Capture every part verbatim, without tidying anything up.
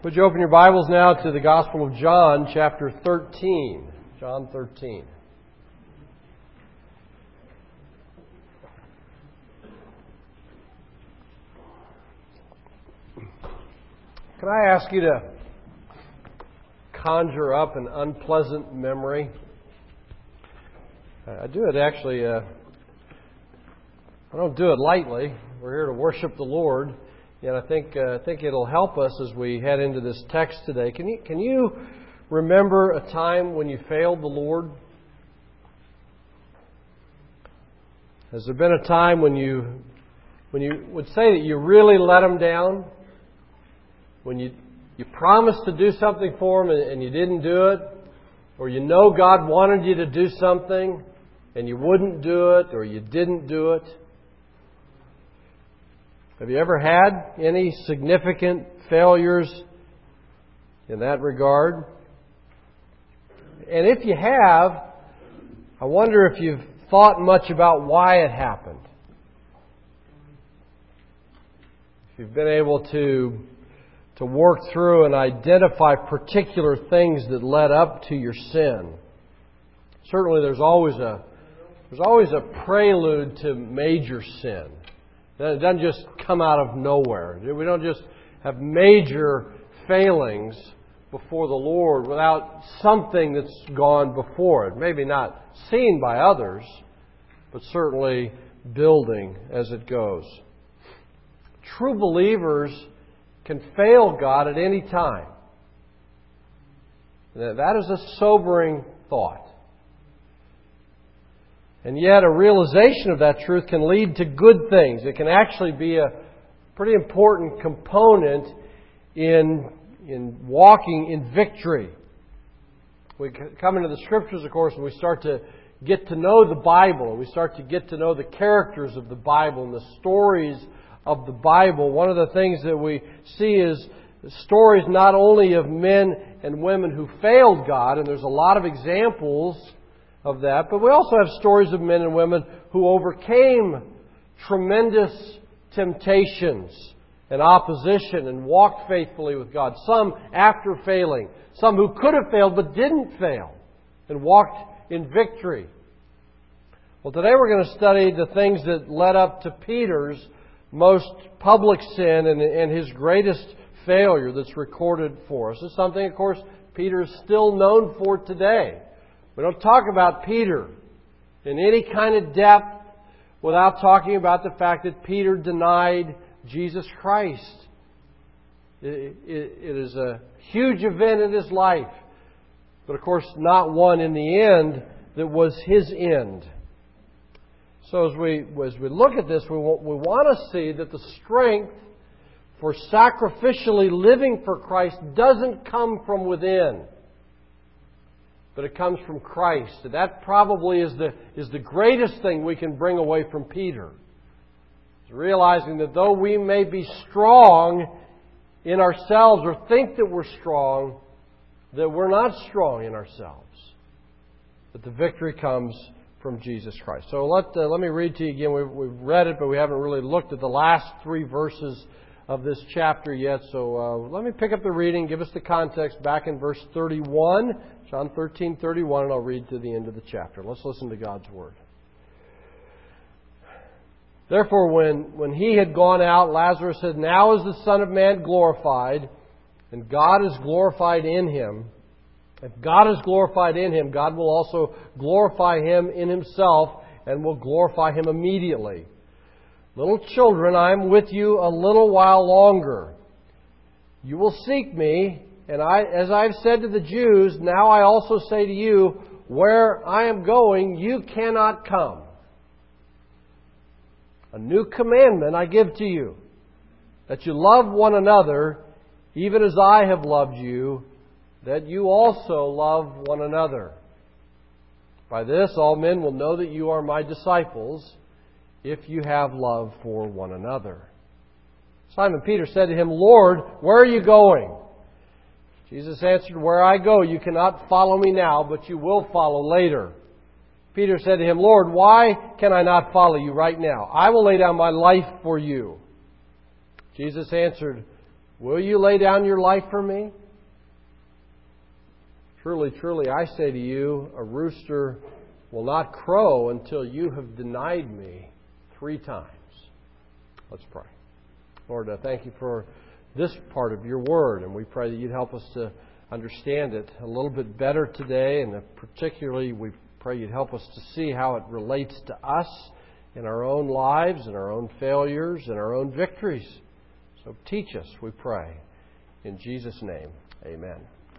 Would you open your Bibles now to the Gospel of John, chapter thirteen. John thirteen. Can I ask you to conjure up an unpleasant memory? I do it actually, uh, I don't do it lightly. We're here to worship the Lord. And I think uh, I think it'll help us as we head into this text today. Can you can you remember a time when you failed the Lord? Has there been a time when you when you would say that you really let Him down? When you you promised to do something for Him and, and you didn't do it, or you know God wanted you to do something and you wouldn't do it, or you didn't do it? Have you ever had any significant failures in that regard? And if you have, I wonder if you've thought much about why it happened. If you've been able to, to work through and identify particular things that led up to your sin. Certainly there's always a, there's always a prelude to major sin. It doesn't just come out of nowhere. We don't just have major failings before the Lord without something that's gone before it. Maybe not seen by others, but certainly building as it goes. True believers can fail God at any time. That is a sobering thought. And yet a realization of that truth can lead to good things. It can actually be a pretty important component in, in walking in victory. We come into the Scriptures, of course, and we start to get to know the Bible. And we start to get to know the characters of the Bible and the stories of the Bible. One of the things that we see is stories not only of men and women who failed God, and there's a lot of examples of that, but we also have stories of men and women who overcame tremendous temptations and opposition and walked faithfully with God. Some after failing. Some who could have failed but didn't fail and walked in victory. Well, today we're going to study the things that led up to Peter's most public sin and, and his greatest failure that's recorded for us. It's something, of course, Peter is still known for today. We don't talk about Peter in any kind of depth without talking about the fact that Peter denied Jesus Christ. It, it, it is a huge event in his life, but of course not one in the end that was his end. So as we as we look at this, we want, we want to see that the strength for sacrificially living for Christ doesn't come from within, but it comes from Christ. And that probably is the is the greatest thing we can bring away from Peter. It's realizing that though we may be strong in ourselves or think that we're strong, that we're not strong in ourselves. But the victory comes from Jesus Christ. So let uh, let me read to you again. We've, we've read it, but we haven't really looked at the last three verses of this chapter yet. So uh, let me pick up the reading, give us the context back in verse thirty-one. John thirteen thirty-one, and I'll read to the end of the chapter. Let's listen to God's Word. Therefore, when, when he had gone out, Lazarus said, "Now is the Son of Man glorified, and God is glorified in him. If God is glorified in him, God will also glorify him in himself, and will glorify him immediately. Little children, I am with you a little while longer. You will seek me. And I, as I've said to the Jews, now I also say to you, where I am going, you cannot come. A new commandment I give to you, that you love one another, even as I have loved you, that you also love one another. By this all men will know that you are my disciples, if you have love for one another." Simon Peter said to him, "Lord, where are you going?" Jesus answered, "Where I go, you cannot follow me now, but you will follow later." Peter said to him, "Lord, why can I not follow you right now? I will lay down my life for you." Jesus answered, Will you lay down your life for me? Truly, truly, I say to you, a rooster will not crow until you have denied me three times. Let's pray. Lord, I thank you for this part of your word, and we pray that you'd help us to understand it a little bit better today, and particularly we pray you'd help us to see how it relates to us in our own lives and our own failures and our own victories. So teach us, we pray. In Jesus' name, amen.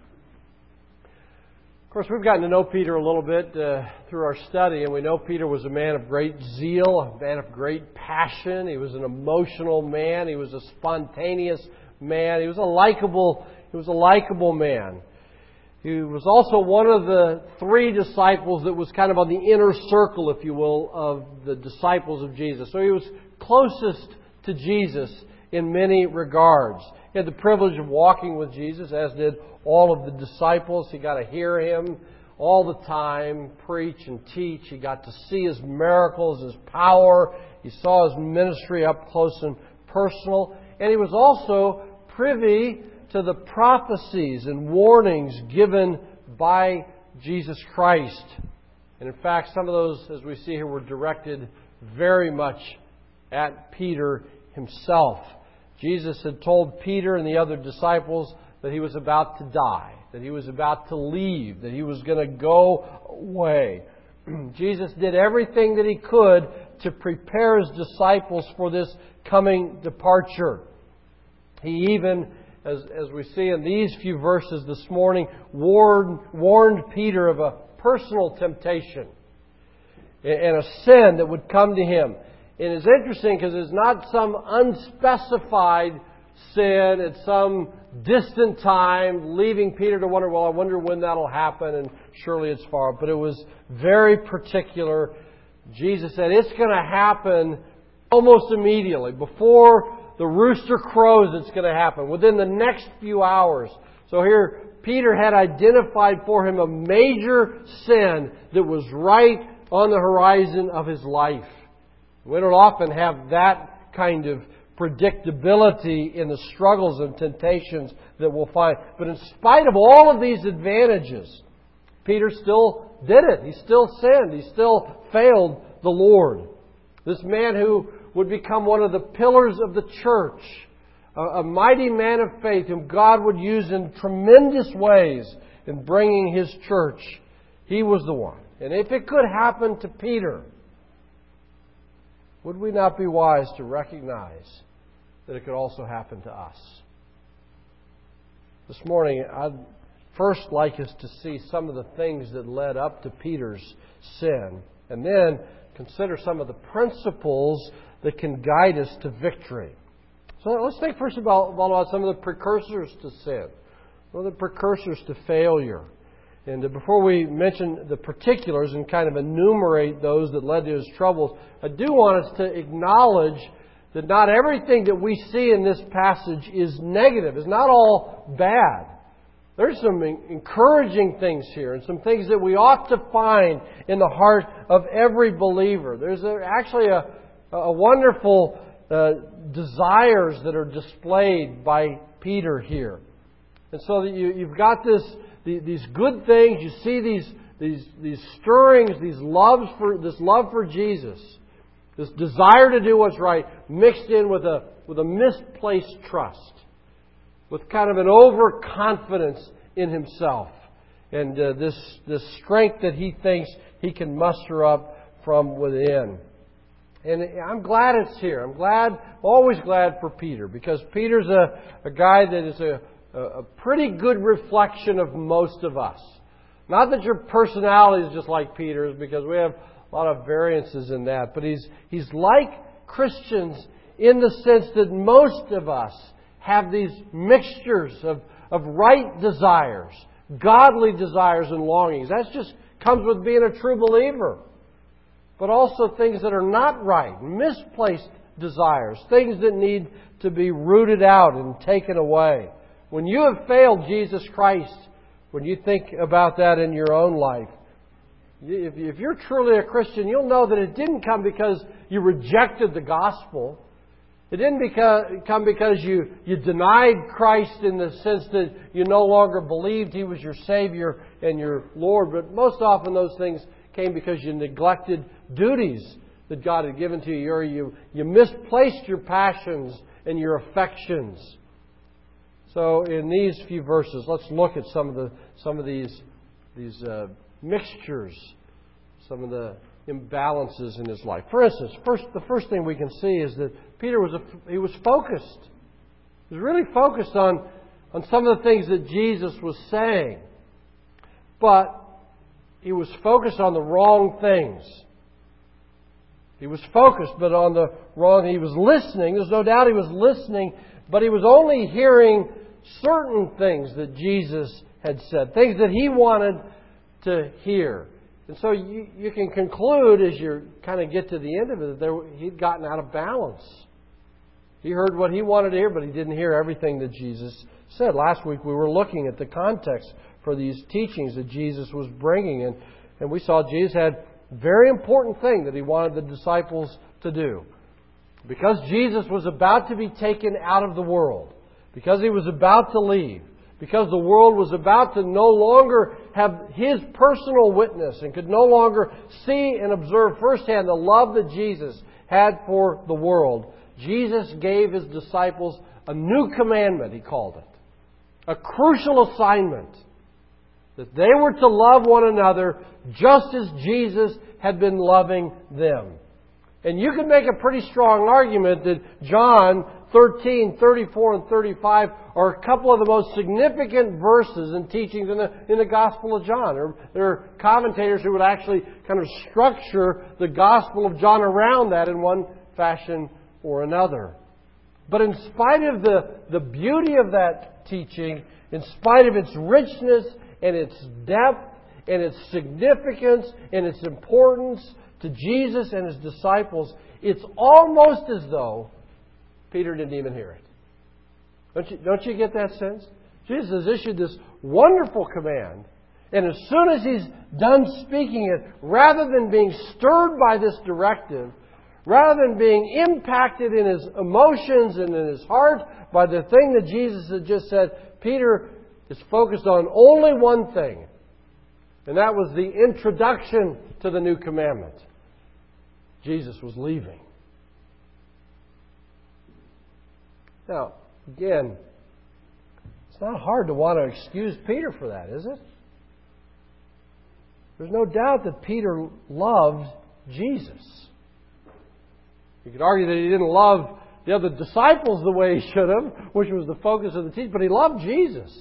Of course, we've gotten to know Peter a little bit uh, through our study, and we know Peter was a man of great zeal, a man of great passion. He was an emotional man. He was a spontaneous man. He was a likable, he was a likable man. He was also one of the three disciples that was kind of on the inner circle, if you will, of the disciples of Jesus. So he was closest to Jesus in many regards. He had the privilege of walking with Jesus, as did all of the disciples. He got to hear Him all the time, preach and teach. He got to see His miracles, His power. He saw His ministry up close and personal. And he was also privy to the prophecies and warnings given by Jesus Christ. And in fact, some of those, as we see here, were directed very much at Peter himself. Jesus had told Peter and the other disciples that He was about to die, that He was about to leave, that He was going to go away. Jesus did everything that He could to prepare His disciples for this coming departure. He even, as, as we see in these few verses this morning, warned, warned Peter of a personal temptation and a sin that would come to him. And it's interesting because it's not some unspecified sin at some distant time, leaving Peter to wonder, well, I wonder when that'll happen, and surely it's far. But it was very particular. Jesus said it's going to happen almost immediately. Before the rooster crows, it's going to happen. Within the next few hours. So here, Peter had identified for him a major sin that was right on the horizon of his life. We don't often have that kind of predictability in the struggles and temptations that we'll find. But in spite of all of these advantages, Peter still did it. He still sinned. He still failed the Lord. This man who would become one of the pillars of the church, a, a mighty man of faith whom God would use in tremendous ways in bringing His church, he was the one. And if it could happen to Peter, would we not be wise to recognize that it could also happen to us? This morning, I'd first like us to see some of the things that led up to Peter's sin, and then consider some of the principles that can guide us to victory. So let's think first of all about some of the precursors to sin, some of the precursors to failure. And before we mention the particulars and kind of enumerate those that led to his troubles, I do want us to acknowledge that not everything that we see in this passage is negative. It's not all bad. There's some encouraging things here and some things that we ought to find in the heart of every believer. There's actually a, a wonderful uh, desires that are displayed by Peter here. And so that you, you've got this these good things. You see these these these stirrings, these loves for this love for Jesus, this desire to do what's right, mixed in with a with a misplaced trust, with kind of an overconfidence in himself, and uh, this this strength that he thinks he can muster up from within. And I'm glad it's here. I'm glad, always glad for Peter, because Peter's a, a guy that is a a pretty good reflection of most of us. Not that your personality is just like Peter's, because we have a lot of variances in that. But he's he's like Christians in the sense that most of us have these mixtures of, of right desires, godly desires and longings. That just comes with being a true believer. But also things that are not right, misplaced desires, things that need to be rooted out and taken away. When you have failed Jesus Christ, when you think about that in your own life, if you're truly a Christian, you'll know that it didn't come because you rejected the gospel. It didn't because, come because you, you denied Christ in the sense that you no longer believed He was your Savior and your Lord. But most often those things came because you neglected duties that God had given to you, or you, you misplaced your passions and your affections. So in these few verses, let's look at some of the some of these these uh, mixtures, some of the imbalances in his life. For instance, first the first thing we can see is that Peter was a, he was focused. He was really focused on on some of the things that Jesus was saying, but he was focused on the wrong things. He was focused, but on the wrong. He was listening. There's no doubt he was listening, but he was only hearing certain things that Jesus had said, things that he wanted to hear. And so you, you can conclude as you kind of get to the end of it that there, he'd gotten out of balance. He heard what he wanted to hear, but he didn't hear everything that Jesus said. Last week we were looking at the context for these teachings that Jesus was bringing. And, and we saw Jesus had a very important thing that he wanted the disciples to do. Because Jesus was about to be taken out of the world, because He was about to leave, because the world was about to no longer have His personal witness and could no longer see and observe firsthand the love that Jesus had for the world, Jesus gave His disciples a new commandment, He called it. A crucial assignment. That they were to love one another just as Jesus had been loving them. And you can make a pretty strong argument that John thirteen, thirty-four, and thirty-five are a couple of the most significant verses and teachings in the, in the Gospel of John. There, there are commentators who would actually kind of structure the Gospel of John around that in one fashion or another. But in spite of the, the beauty of that teaching, in spite of its richness and its depth and its significance and its importance to Jesus and His disciples, it's almost as though Peter didn't even hear it. Don't you, don't you get that sense? Jesus has issued this wonderful command, and as soon as He's done speaking it, rather than being stirred by this directive, rather than being impacted in his emotions and in his heart by the thing that Jesus had just said, Peter is focused on only one thing, and that was the introduction to the new commandment. Jesus was leaving. Now, again, it's not hard to want to excuse Peter for that, is it? There's no doubt that Peter loved Jesus. You could argue that he didn't love the other disciples the way he should have, which was the focus of the teaching, but he loved Jesus.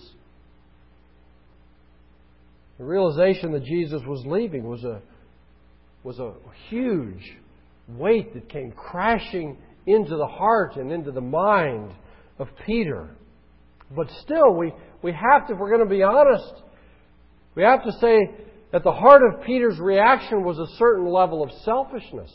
The realization that Jesus was leaving was a was a huge weight that came crashing into the heart and into the mind of Peter. But still, we, we have to, if we're going to be honest, we have to say at the heart of Peter's reaction was a certain level of selfishness.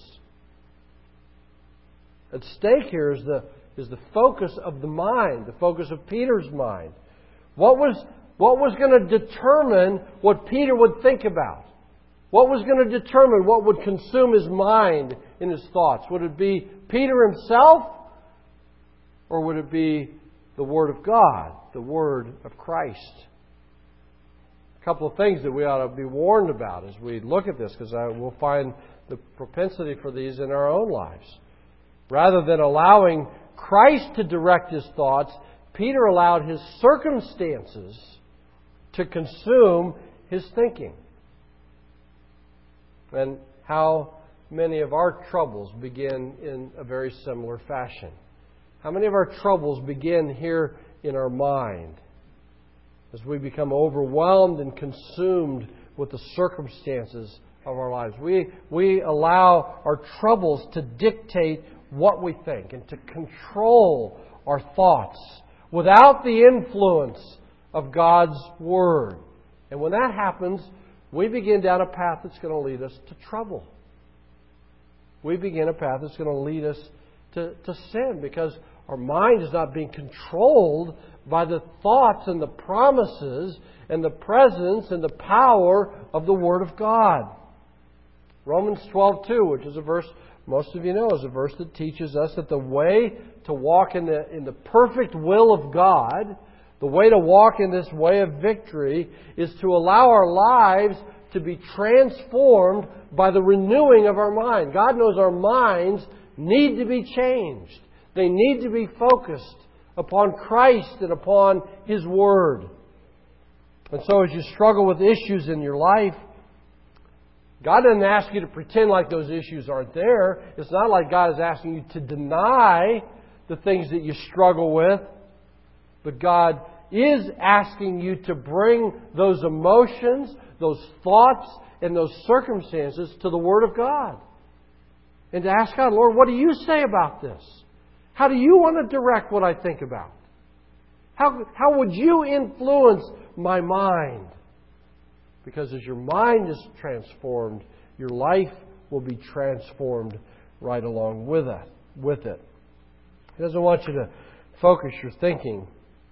At stake here is the, is the focus of the mind, the focus of Peter's mind. What was, what was going to determine what Peter would think about? What was going to determine what would consume his mind in his thoughts? Would it be Peter himself? Or would it be the Word of God, the Word of Christ? A couple of things that we ought to be warned about as we look at this, because we'll find the propensity for these in our own lives. Rather than allowing Christ to direct his thoughts, Peter allowed his circumstances to consume his thinking. And how many of our troubles begin in a very similar fashion. How many of our troubles begin here in our mind as we become overwhelmed and consumed with the circumstances of our lives? We, we allow our troubles to dictate what we think and to control our thoughts without the influence of God's Word. And when that happens, we begin down a path that's going to lead us to trouble. We begin a path that's going to lead us to, to sin, because our mind is not being controlled by the thoughts and the promises and the presence and the power of the Word of God. Romans twelve two, which is a verse most of you know, is a verse that teaches us that the way to walk in the, in the perfect will of God, the way to walk in this way of victory, is to allow our lives to be transformed by the renewing of our mind. God knows our minds need to be changed. They need to be focused upon Christ and upon His Word. And so as you struggle with issues in your life, God doesn't ask you to pretend like those issues aren't there. It's not like God is asking you to deny the things that you struggle with. But God is asking you to bring those emotions, those thoughts, and those circumstances to the Word of God. And to ask God, Lord, what do you say about this? How do you want to direct what I think about? How, how would you influence my mind? Because as your mind is transformed, your life will be transformed right along with it. With it. He doesn't want you to focus your thinking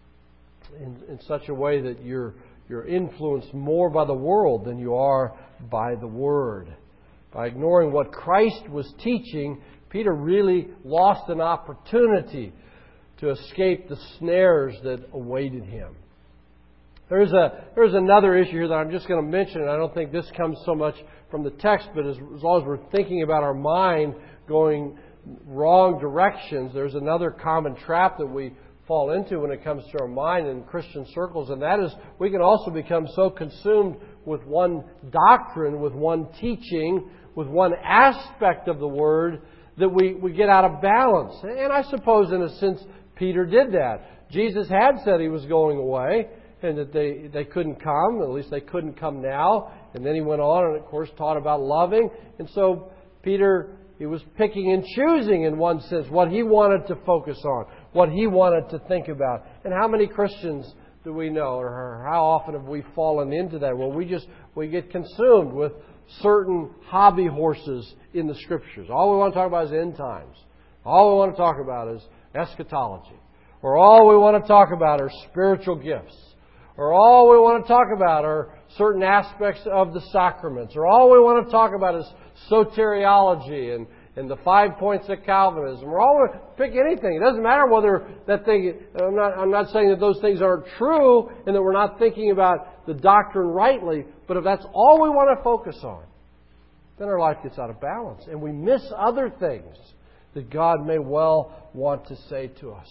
in, in such a way that you're, you're influenced more by the world than you are by the Word. By ignoring what Christ was teaching, Peter really lost an opportunity to escape the snares that awaited him. There's a there's another issue here that I'm just going to mention, and I don't think this comes so much from the text, but as, as long as we're thinking about our mind going wrong directions, there's another common trap that we fall into when it comes to our mind in Christian circles, and that is we can also become so consumed with one doctrine, with one teaching, with one aspect of the Word, that we, we get out of balance. And I suppose in a sense Peter did that. Jesus had said He was going away and that they, they couldn't come, at least they couldn't come now. And then He went on and of course taught about loving. And so Peter, he was picking and choosing in one sense what he wanted to focus on, what he wanted to think about. And how many Christians do we know, or how often have we fallen into that? Well, we just we get consumed with certain hobby horses in the Scriptures. All we want to talk about is end times. All we want to talk about is eschatology. Or all we want to talk about are spiritual gifts. Or all we want to talk about are certain aspects of the sacraments. Or all we want to talk about is soteriology and, and the five points of Calvinism. Or all we pick anything. It doesn't matter whether that thing, I'm not, I'm not saying that those things aren't true and that we're not thinking about the doctrine rightly, but if that's all we want to focus on, then our life gets out of balance and we miss other things that God may well want to say to us.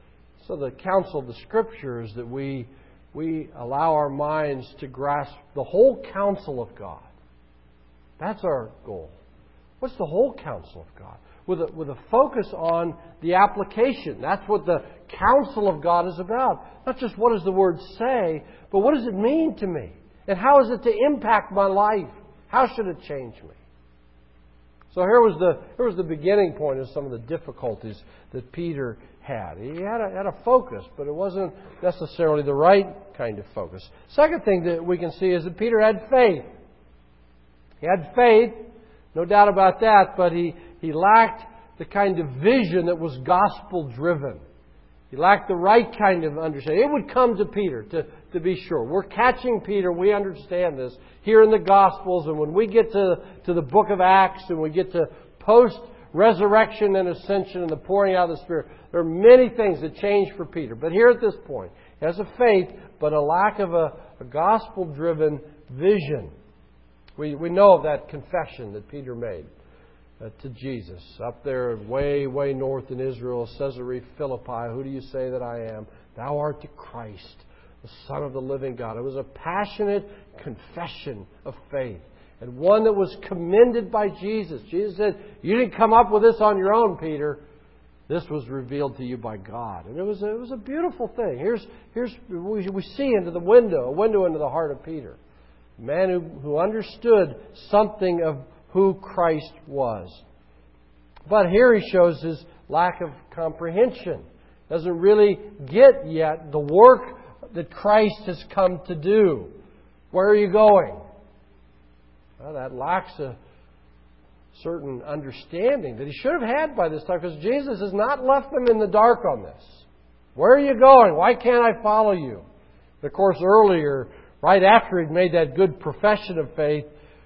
So the counsel of the Scripture is that we we allow our minds to grasp the whole counsel of God. That's our goal. What's the whole counsel of God? With a, with a focus on the application. That's what the counsel of God is about. Not just what does the Word say, but what does it mean to me? And how is it to impact my life? How should it change me? So here was the here was the beginning point of some of the difficulties that Peter had. He had a, had a focus, but it wasn't necessarily the right kind of focus. Second thing that we can see is that Peter had faith. He had faith, no doubt about that, but he, he lacked the kind of vision that was gospel-driven. He lacked the right kind of understanding. It would come to Peter, to, to be sure. We're catching Peter. We understand this here in the Gospels. And when we get to, to the book of Acts and we get to post-resurrection and ascension and the pouring out of the Spirit, there are many things that change for Peter. But here at this point, he has a faith, but a lack of a, a gospel-driven vision. We, we know of that confession that Peter made uh, to Jesus up there way, way north in Israel, Caesarea Philippi. Who do you say that I am? Thou art the Christ, the Son of the living God. It was a passionate confession of faith, and one that was commended by Jesus. Jesus said, you didn't come up with this on your own, Peter. This was revealed to you by God. And it was a, it was a beautiful thing. Here's, here's we, we see into the window, a window into the heart of Peter. A man who, who understood something of who Christ was. But here he shows his lack of comprehension. Doesn't really get yet the work that Christ has come to do. Where are you going? Well, that lacks a certain understanding that he should have had by this time, because Jesus has not left them in the dark on this. Where are you going? Why can't I follow you? And of course, earlier, right after he'd made that good profession of faith,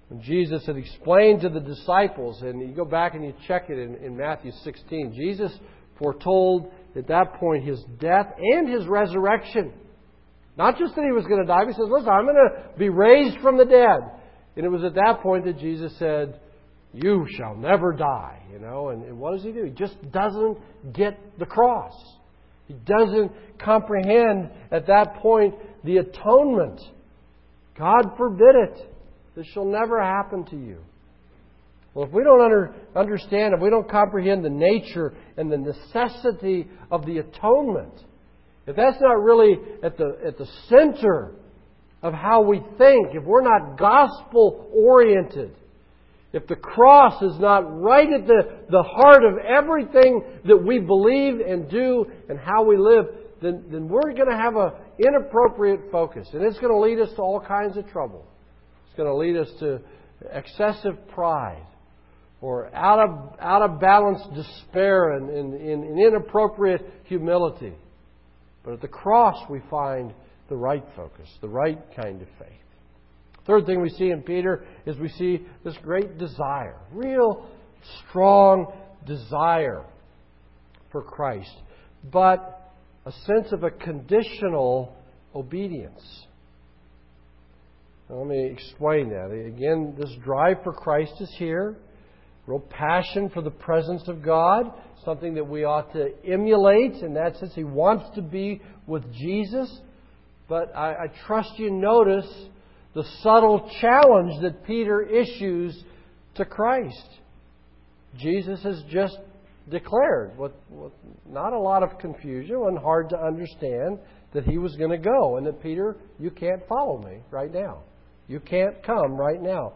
When Jesus had explained to the disciples, and you go back and you check it in, in Matthew sixteen, Jesus foretold at that point His death and His resurrection. Not just that He was going to die, He says, listen, I'm going to be raised from the dead. And it was at that point that Jesus said, you shall never die. You know, and, and what does He do? He just doesn't get the cross. He doesn't comprehend at that point the atonement. God forbid it. This shall never happen to you. Well, if we don't under, understand, if we don't comprehend the nature and the necessity of the atonement, if that's not really at the, at the center of how we think, if we're not gospel-oriented, if the cross is not right at the, the heart of everything that we believe and do and how we live, then, then we're going to have an inappropriate focus. And it's going to lead us to all kinds of trouble. It's going to lead us to excessive pride or out of, out of balance despair and, and, and inappropriate humility. But at the cross we find the right focus, the right kind of faith. Third thing we see in Peter is we see this great desire, real strong desire for Christ, but a sense of a conditional obedience. Now, let me explain that. Again, this drive for Christ is here. Real passion for the presence of God, something that we ought to emulate. In that sense, he wants to be with Jesus. But I, I trust you notice the subtle challenge that Peter issues to Christ. Jesus has just declared, with, with not a lot of confusion and hard to understand, that he was going to go. And that, Peter, you can't follow me right now. You can't come right now.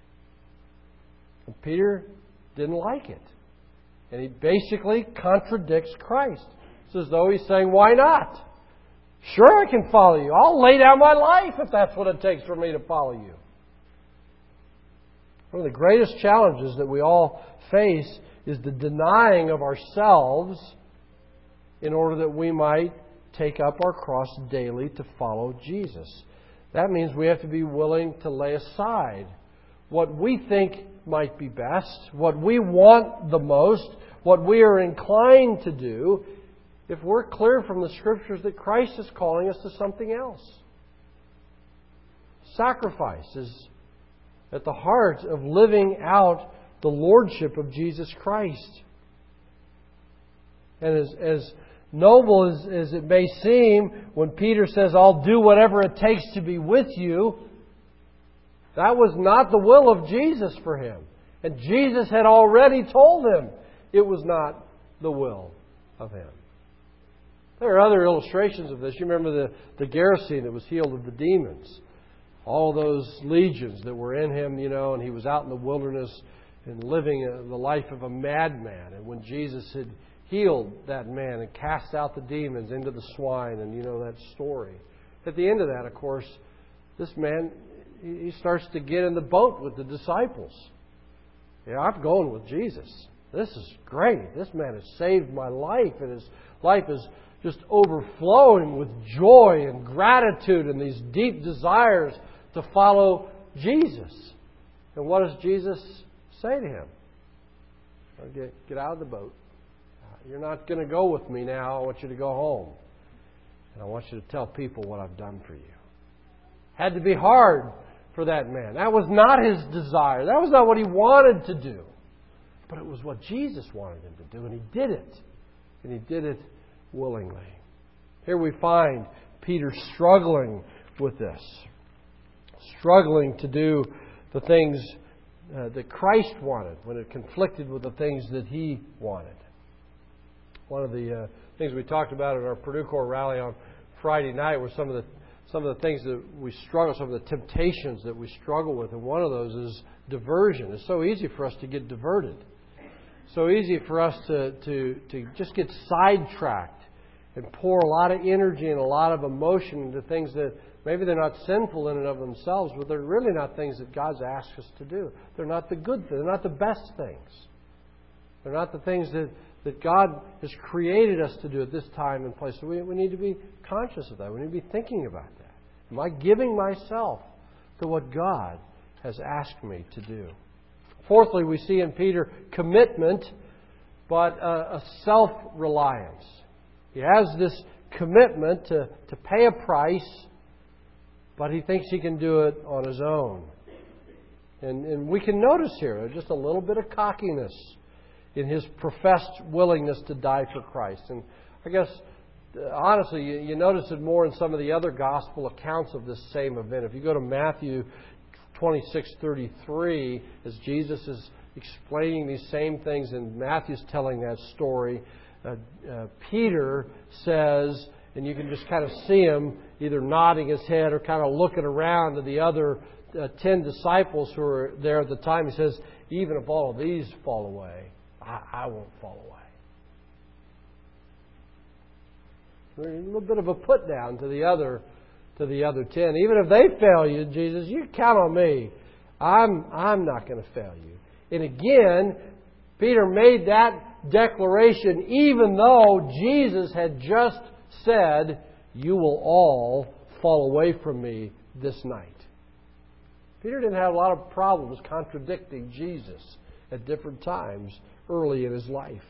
And Peter didn't like it. And he basically contradicts Christ. It's as though he's saying, why not? Sure, I can follow you. I'll lay down my life if that's what it takes for me to follow you. One of the greatest challenges that we all face is the denying of ourselves in order that we might take up our cross daily to follow Jesus. That means we have to be willing to lay aside what we think might be best, what we want the most, what we are inclined to do, if we're clear from the Scriptures that Christ is calling us to something else. Sacrifice is at the heart of living out the Lordship of Jesus Christ. And as, as noble as, as it may seem, when Peter says, I'll do whatever it takes to be with you, that was not the will of Jesus for him. And Jesus had already told him it was not the will of him. There are other illustrations of this. You remember the, the Gerasene that was healed of the demons. All those legions that were in him, you know, and he was out in the wilderness and living a, the life of a madman. And when Jesus had healed that man and cast out the demons into the swine, and you know that story. At the end of that, of course, this man, he starts to get in the boat with the disciples. Yeah, I'm going with Jesus. This is great. This man has saved my life, and his life is just overflowing with joy and gratitude and these deep desires to follow Jesus. And what does Jesus say to him? Get, get out of the boat. You're not going to go with me now. I want you to go home. And I want you to tell people what I've done for you. Had to be hard for that man. That was not his desire. That was not what he wanted to do. But it was what Jesus wanted him to do. And he did it. And he did it willingly. Here we find Peter struggling with this. Struggling to do the things uh, that Christ wanted when it conflicted with the things that he wanted. One of the uh, things we talked about at our Purdue Corps rally on Friday night were some of the some of the things that we struggle, some of the temptations that we struggle with. And one of those is diversion. It's so easy for us to get diverted. So easy for us to, to, to just get sidetracked and pour a lot of energy and a lot of emotion into things that maybe they're not sinful in and of themselves, but they're really not things that God's asked us to do. They're not the good things. They're not the best things. They're not the things that, that God has created us to do at this time and place. So we, we need to be conscious of that. We need to be thinking about that. Am I giving myself to what God has asked me to do. Fourthly, we see in Peter commitment, but a, a self-reliance. He has this commitment to, to pay a price, but he thinks he can do it on his own. And, and we can notice here just a little bit of cockiness in his professed willingness to die for Christ. And I guess, honestly, you, you notice it more in some of the other gospel accounts of this same event. If you go to Matthew twenty-six thirty-three, as Jesus is explaining these same things, and Matthew's telling that story, uh, uh, Peter says, and you can just kind of see him either nodding his head or kind of looking around to the other uh, ten disciples who were there at the time. He says, even if all of these fall away, I, I won't fall away. A little bit of a put down to the other to the other ten. Even if they fail you, Jesus, you count on me. I'm I'm not going to fail you. And again, Peter made that declaration even though Jesus had just said, you will all fall away from me this night. Peter didn't have a lot of problems contradicting Jesus at different times early in his life.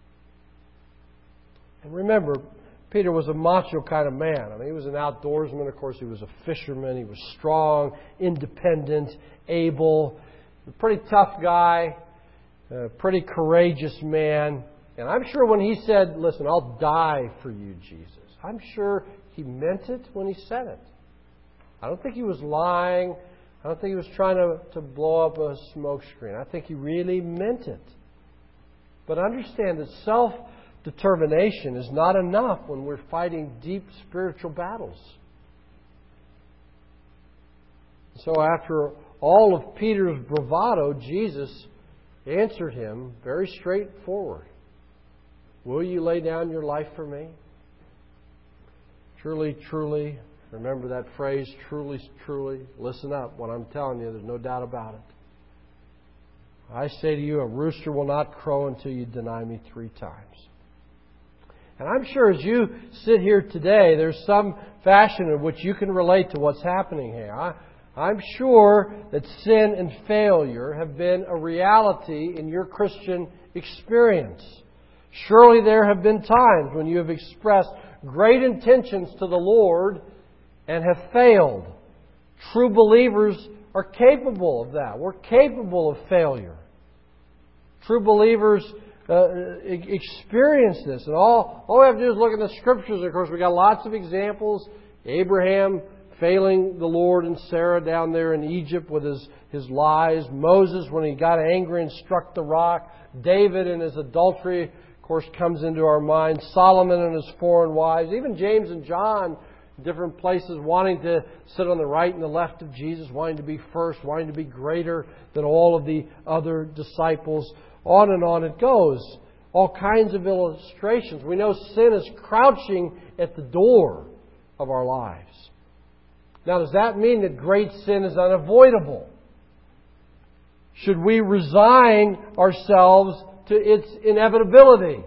And remember, Peter was a macho kind of man. I mean, he was an outdoorsman. Of course, he was a fisherman. He was strong, independent, able, a pretty tough guy, a pretty courageous man. And I'm sure when he said, listen, I'll die for you, Jesus, I'm sure he meant it when he said it. I don't think he was lying. I don't think he was trying to, to blow up a smoke screen. I think he really meant it. But understand that self-determination is not enough when we're fighting deep spiritual battles. So after all of Peter's bravado, Jesus answered him very straightforward. Will you lay down your life for me? Truly, truly, remember that phrase, truly, truly. Listen up. What I'm telling you, there's no doubt about it. I say to you, a rooster will not crow until you deny me three times. And I'm sure as you sit here today, there's some fashion in which you can relate to what's happening here. I, I'm sure that sin and failure have been a reality in your Christian experience. Surely there have been times when you have expressed great intentions to the Lord and have failed. True believers are capable of that. We're capable of failure. True believers uh, experience this. And all, all we have to do is look at the Scriptures. Of course, we've got lots of examples. Abraham failing the Lord and Sarah down there in Egypt with his, his lies. Moses when he got angry and struck the rock. David and his adultery, of course, comes into our mind. Solomon and his foreign wives. Even James and John, different places, wanting to sit on the right and the left of Jesus, wanting to be first, wanting to be greater than all of the other disciples. On and on it goes. All kinds of illustrations. We know sin is crouching at the door of our lives. Now, does that mean that great sin is unavoidable? Should we resign ourselves to its inevitability?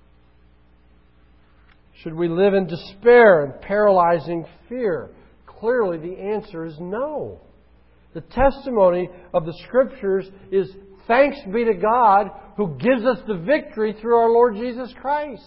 Should we live in despair and paralyzing fear? Clearly, the answer is no. The testimony of the Scriptures is thanks be to God who gives us the victory through our Lord Jesus Christ.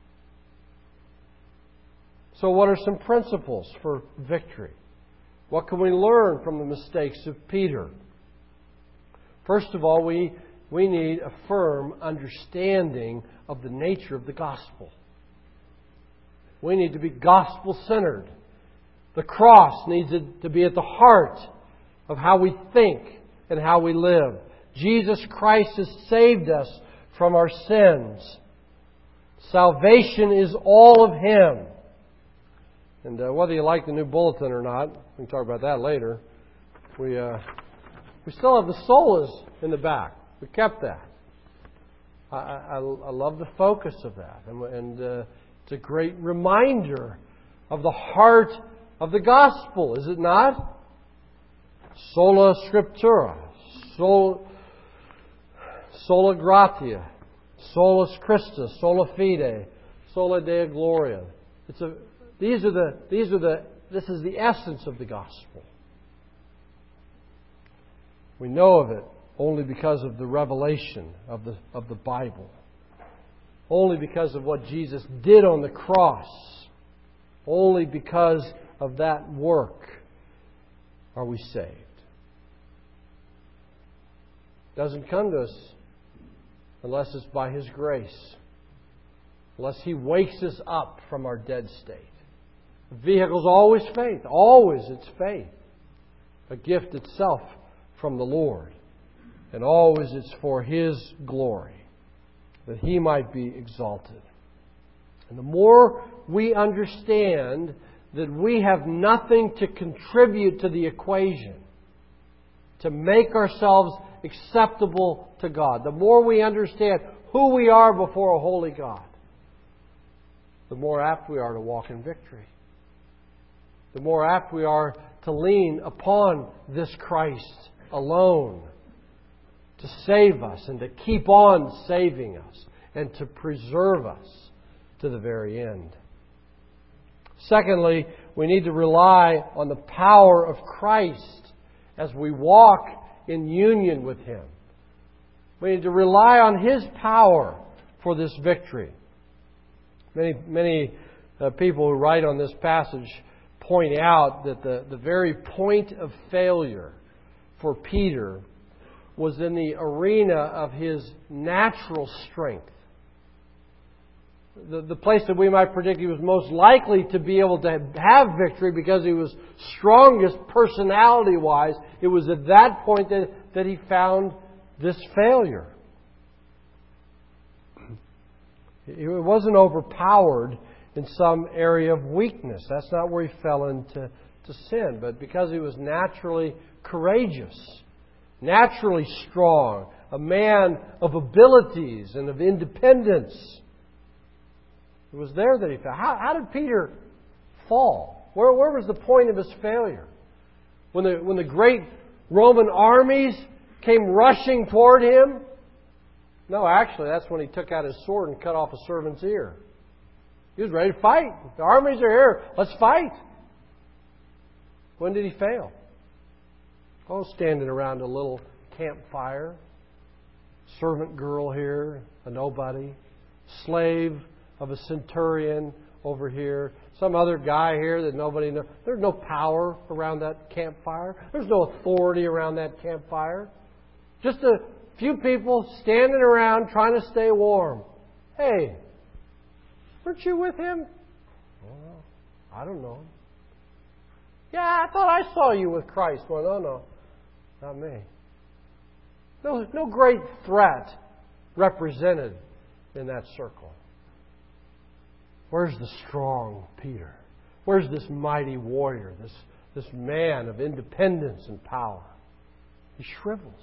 So what are some principles for victory? What can we learn from the mistakes of Peter? First of all, we, we need a firm understanding of the nature of the gospel. We need to be gospel-centered. The cross needs to be at the heart of how we think and how we live. Jesus Christ has saved us from our sins. Salvation is all of Him. And uh, whether you like the new bulletin or not, we can talk about that later. We uh, we still have the solas in the back. We kept that. I, I, I love the focus of that. And, and uh, it's a great reminder of the heart of the gospel, is it not? Sola Scriptura. Sol, sola Gratia. Solus Christus. Sola Fide. Sola Deo Gloria. It's a These are the, these are the, this is the essence of the gospel. We know of it only because of the revelation of the, of the Bible. Only because of what Jesus did on the cross. Only because of that work are we saved. It doesn't come to us unless it's by His grace. Unless He wakes us up from our dead state. The vehicle is always faith. Always it's faith. A gift itself from the Lord. And always it's for His glory. That He might be exalted. And the more we understand that we have nothing to contribute to the equation, to make ourselves acceptable to God, the more we understand who we are before a holy God, the more apt we are to walk in victory. The more apt we are to lean upon this Christ alone to save us and to keep on saving us and to preserve us to the very end. Secondly, we need to rely on the power of Christ as we walk in union with Him. We need to rely on His power for this victory. Many, many uh, people who write on this passage point out that the, the very point of failure for Peter was in the arena of his natural strength. The, the place that we might predict he was most likely to be able to have victory because he was strongest personality-wise, it was at that point that, that he found this failure. It wasn't overpowered in some area of weakness. That's not where he fell into to sin. But because he was naturally courageous, naturally strong, a man of abilities and of independence, it was there that he fell. How, how did Peter fall? Where, where was the point of his failure? When the, when the great Roman armies came rushing toward him? No, actually, that's when he took out his sword and cut off a servant's ear. He was ready to fight. The armies are here. Let's fight. When did he fail? Oh, standing around a little campfire. Servant girl here, a nobody. Slave of a centurion over here. Some other guy here that nobody knows. There's no power around that campfire. There's no authority around that campfire. Just a few people standing around trying to stay warm. Hey, weren't you with him? Well, I don't know. Yeah, I thought I saw you with Christ. Well, no, no, not me. No, no great threat represented in that circle. Where's the strong Peter? Where's this mighty warrior, this, this man of independence and power? He shrivels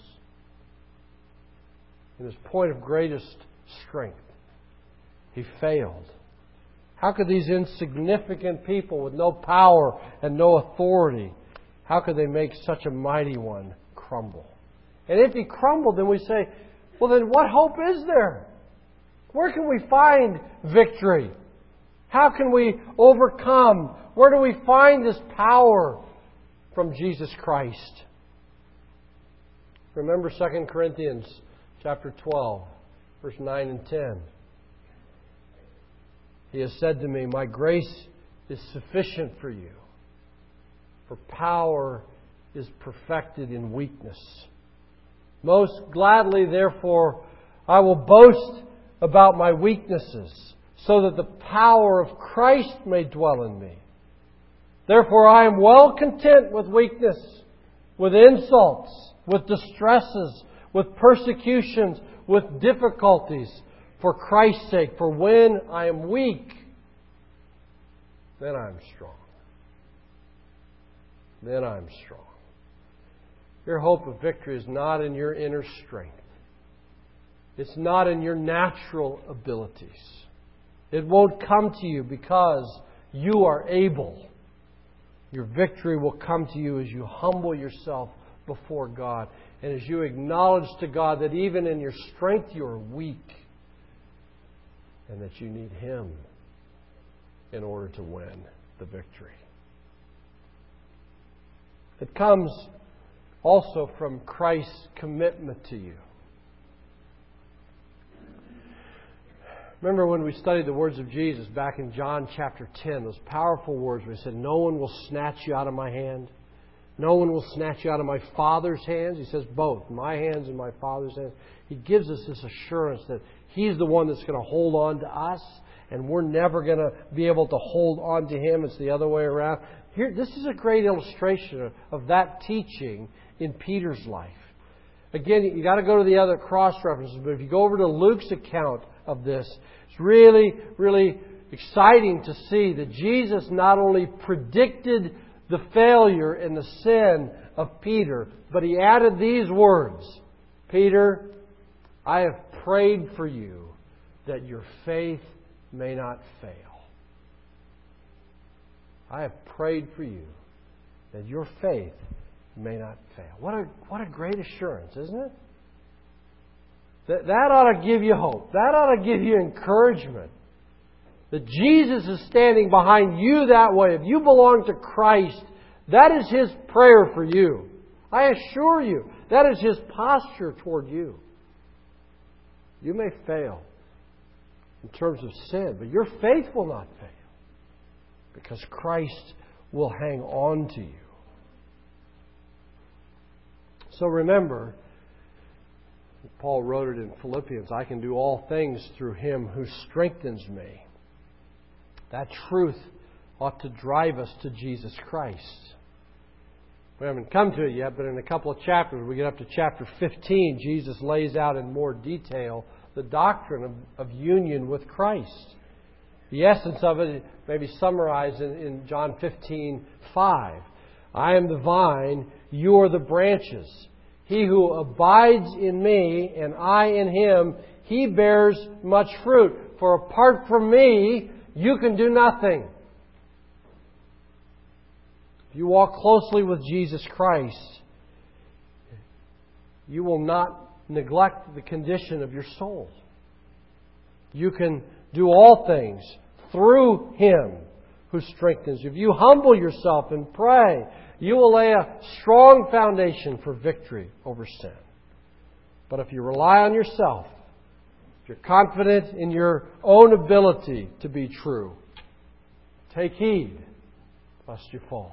in his point of greatest strength. He failed. How could these insignificant people with no power and no authority, how could they make such a mighty one crumble? And if he crumbled, then we say, well, then what hope is there? Where can we find victory? How can we overcome? Where do we find this power from Jesus Christ? Remember Second Corinthians chapter twelve, verse nine and ten. He has said to me, my grace is sufficient for you, for power is perfected in weakness. Most gladly, therefore, I will boast about my weaknesses, so that the power of Christ may dwell in me. Therefore, I am well content with weakness, with insults, with distresses, with persecutions, with difficulties, for Christ's sake. For when I am weak, then I am strong. Then I am strong. Your hope of victory is not in your inner strength. It's not in your natural abilities. It won't come to you because you are able. Your victory will come to you as you humble yourself before God and as you acknowledge to God that even in your strength you are weak and that you need Him in order to win the victory. It comes also from Christ's commitment to you. Remember when we studied the words of Jesus back in John chapter ten, those powerful words where He said, no one will snatch you out of my hand. No one will snatch you out of my Father's hands. He says both, my hands and my Father's hands. He gives us this assurance that He's the one that's going to hold on to us, and we're never going to be able to hold on to Him. It's the other way around. Here, this is a great illustration of, of that teaching in Peter's life. Again, you got to go to the other cross references, but if you go over to Luke's account of this, it's really, really exciting to see that Jesus not only predicted the failure and the sin of Peter, but He added these words, Peter, I have prayed for you that your faith may not fail. I have prayed for you that your faith may not fail. What a, what a great assurance, isn't it? That, that ought to give you hope. That ought to give you encouragement. That Jesus is standing behind you that way. If you belong to Christ, that is His prayer for you. I assure you, that is His posture toward you. You may fail in terms of sin, but your faith will not fail because Christ will hang on to you. So remember, Paul wrote it in Philippians, I can do all things through Him who strengthens me. That truth ought to drive us to Jesus Christ. We haven't come to it yet, but in a couple of chapters, we get up to chapter fifteen, Jesus lays out in more detail the doctrine of, of union with Christ. The essence of it may be summarized in, in John fifteen five. I am the vine, you are the branches. He who abides in me and I in him, he bears much fruit. For apart from me, you can do nothing. If you walk closely with Jesus Christ, you will not neglect the condition of your soul. You can do all things through Him who strengthens you. If you humble yourself and pray, you will lay a strong foundation for victory over sin. But if you rely on yourself, if you're confident in your own ability to be true, take heed lest you fall.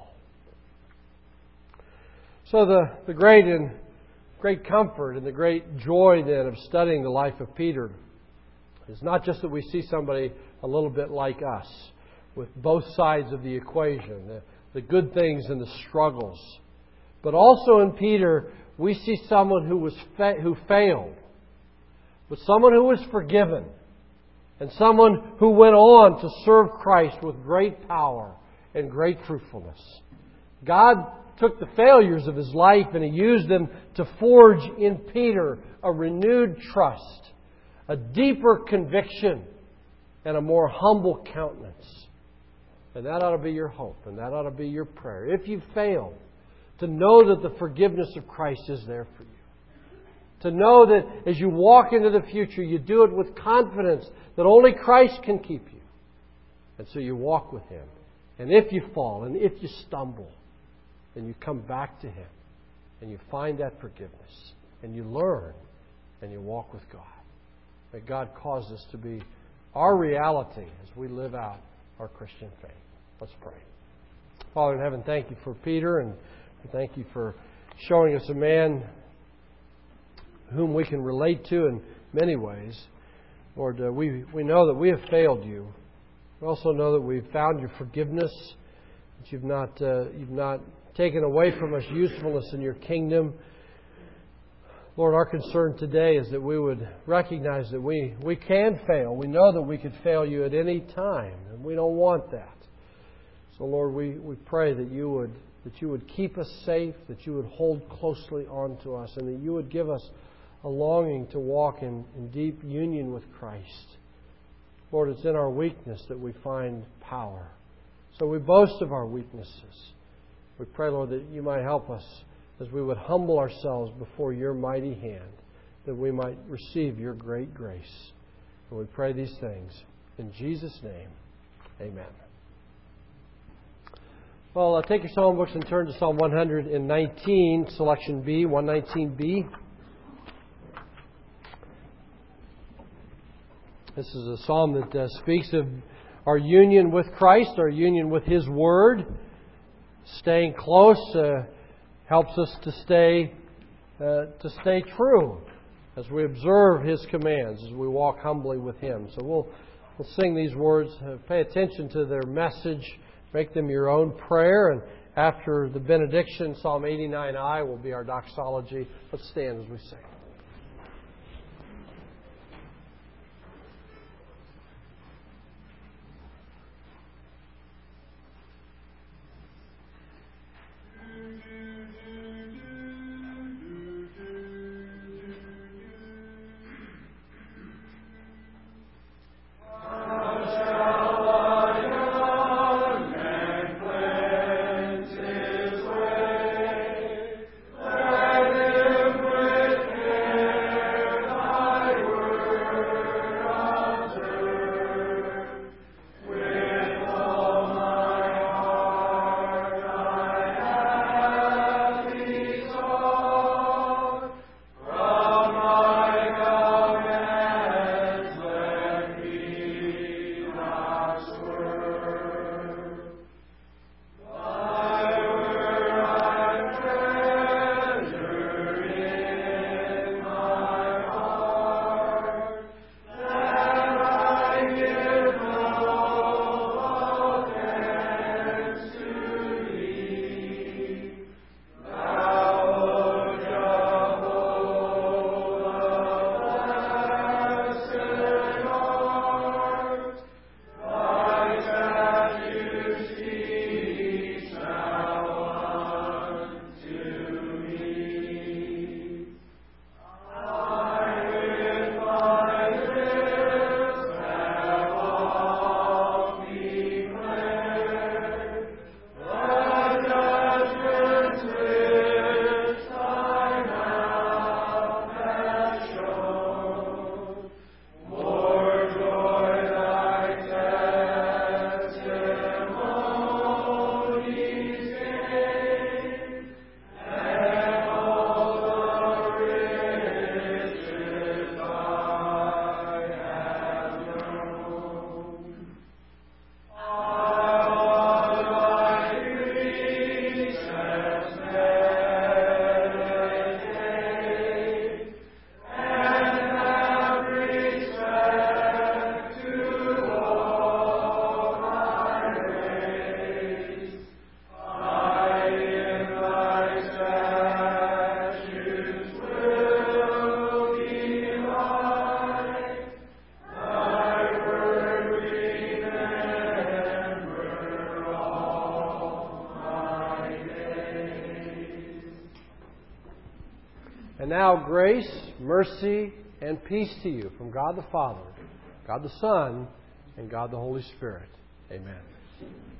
So the, the great and great comfort and the great joy then of studying the life of Peter is not just that we see somebody a little bit like us, with both sides of the equation, the, the good things and the struggles. But also in Peter, we see someone who was fa- who failed, but someone who was forgiven, and someone who went on to serve Christ with great power and great fruitfulness. God took the failures of his life and He used them to forge in Peter a renewed trust, a deeper conviction, and a more humble countenance. And that ought to be your hope, and that ought to be your prayer. If you fail, to know that the forgiveness of Christ is there for you. To know that as you walk into the future, you do it with confidence that only Christ can keep you. And so you walk with Him. And if you fall, and if you stumble, then you come back to Him, and you find that forgiveness, and you learn, and you walk with God. May God cause us to be our reality as we live out our Christian faith. Let's pray. Father in heaven, thank You for Peter, and thank You for showing us a man whom we can relate to in many ways. Lord, uh, we, we know that we have failed You. We also know that we've found Your forgiveness, that You've not, uh, you've not taken away from us usefulness in Your kingdom. Lord, our concern today is that we would recognize that we, we can fail. We know that we could fail You at any time, and we don't want that. So, Lord, we, we pray that You would that You would keep us safe, that You would hold closely on to us, and that You would give us a longing to walk in, in deep union with Christ. Lord, it's in our weakness that we find power. So we boast of our weaknesses. We pray, Lord, that You might help us as we would humble ourselves before Your mighty hand, that we might receive Your great grace. And we pray these things in Jesus' name. Amen. Well, uh, take your psalm books and turn to Psalm one nineteen, selection B, one nineteen B. This is a psalm that uh, speaks of our union with Christ, our union with His Word. Staying close uh, helps us to stay uh, to stay true as we observe His commands, as we walk humbly with Him. So we'll we'll sing these words. Uh, pay attention to their message. Make them your own prayer. And after the benediction, Psalm eighty-nine I will be our doxology. Let's stand as we sing. And now grace, mercy, and peace to you from God the Father, God the Son, and God the Holy Spirit. Amen.